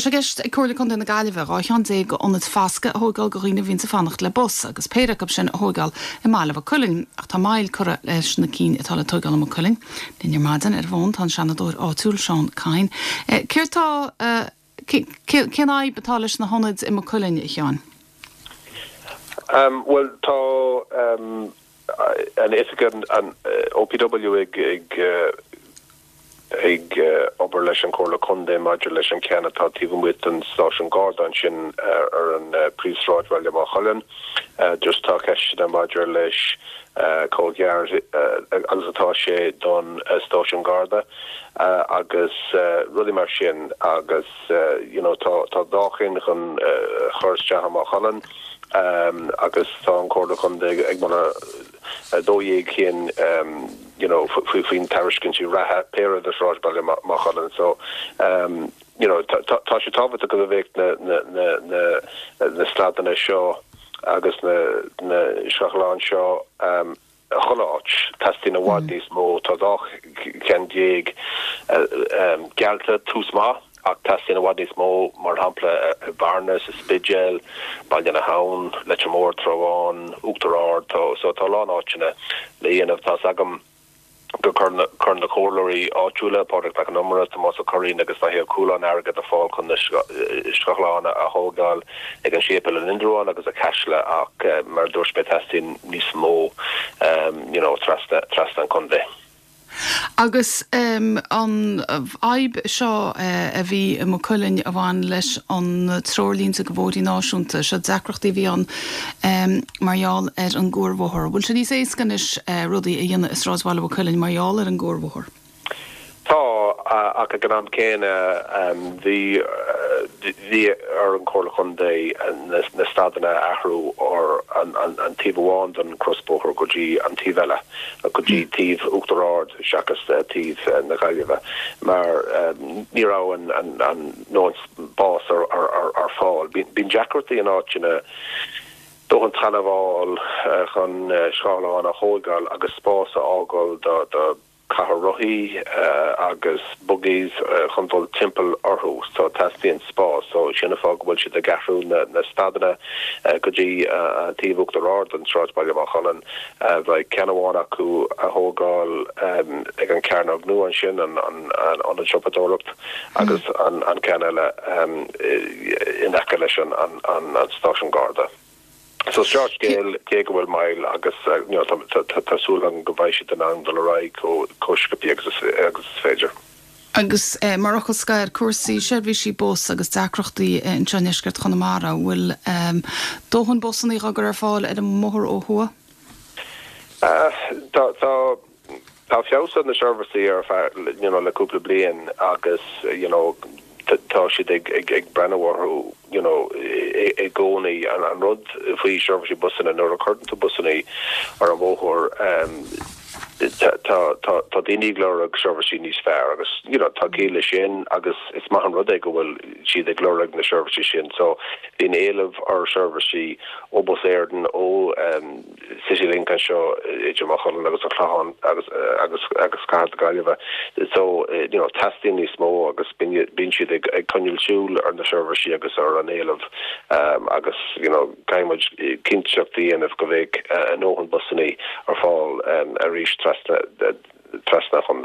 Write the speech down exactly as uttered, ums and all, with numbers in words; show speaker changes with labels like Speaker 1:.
Speaker 1: sé gist ag cuala chun na gaiileh ráán é go onad fasca thógáil go riine vín sa fannacht le bus agus péireach sin thógáil i máileh culling ach tá mail chura leis na cín atá le tugáil am culling. Din ar madan ar bhin tá seanadúir áitiúil Seán Cain. Céirtá cén áid betális na honid i mo culling i cheán?
Speaker 2: Um, well, tá um, an éigean an O P W ag ag ag obair leis an cóla chundé maidir leis an ceanna tá tíbham with an Stáisiún Garda an sin ar an príomhsráid bhaile má cholann just tá ceiste an maidir leis cógear agus atá sé don Stáisiún Garda agus rudí mar sin agus you know tá tá dáchin chun chuirste má cholann Um, agus tá an cóla chundé ag mana dóigh chéan um, you know faoin tariscin si rathe péire de sráid baile má cholann so um, you know tá sé tábhata go bhéh na na na na sladanna seo agus na na seachláin seo um, choláit testí na wadís mó tá dách cean déag gealta tús má ach tastin a wadis mó mar hapla barnes a spidgel bailna haun lechamór troán úachtarár tó so tá lá áitina léanamh tá agam go chun na chóirí áitiúla pádrach le an numara tá más a choín agus tá híh cúlán agad a fáil chun na scalána a thógáil ag an siapal an indroáin agus a ceisle ach mar dúirspe testin níos mó you know trasta trasta an chundé.
Speaker 1: Agus um, an aib seo uh, a bhí mo culling a bhain leis an trolín a go bhórí náisiúnta se deacrochttaí bhí an um, marall ar an gcúrmhóthir. Bhfuil se ní éascanis uh, rudaí a dhéanana is rásbáile bh culling marall ar an gcúrmhóthir?
Speaker 2: Tá ach a gan céine bhí bhí ar an cóla chundé na stadanna ahrú or an tíomháin an crossbóthir go dtí an tíomheile a go dtí tíomh uachtaráid seachas tíomh na gaiileh mar ní rá an nó bás ar fáil. Bhín deacrochtaí an áitina do an tanmháil chun scaláin a thógáil agus spása ágáil do Caharohi uh, agus buggies uh, chuntal timple orthús so testíon spás so sinna fág bhfuil si de gahrú na, na stadanna uh, go dtí uh, tíomhúachtarár an sráid baile má cholann bheith ceanháin acu a thógáil um, ag an cearnamh nu an sin an an an an siopadólacht agus an an ceanile um, in aice leis an an an Stáisiún Garda. So George Gale Gale mile agus you know tasúl an govaisi den an dollarai ko koskapi agus féidir.
Speaker 1: Agus marachas scair cuasaí seirbhí sí bós agus deacrochtaí in Tráineascairt Chonamara bhfuil dóhann bosannaí agur ar fáil ar an móthir ó thua?
Speaker 2: Tá tá tá fiása na seirbhísaí ar you know leúpla bliain agus you know tá siad ag ag brennahharú you know e gcónaí an an rud faoi seirbhísí busanna nó a chuirtanta busannaí ar an bmóthir um tá tá tá daoine glóraigh seirbhísí níos fearr agus you know tá céile sin agus is maith an rud é go bhfuil siad ag glóraigh na seirbhísí sin so bhín éilemh ar seirbhísí ó bus éirden ó um City Link an seo idir má cholann agus a chláán agus agus agus card gaiileh so you know testing níos mó agus bín siad ag ag conjúilsúil ar na seirbhísí agus ar an éilemh um agus you know caiimiid cinseachtaí anamh go bhéh an óhan busannaí ar fáil um a rís trasna trasna chun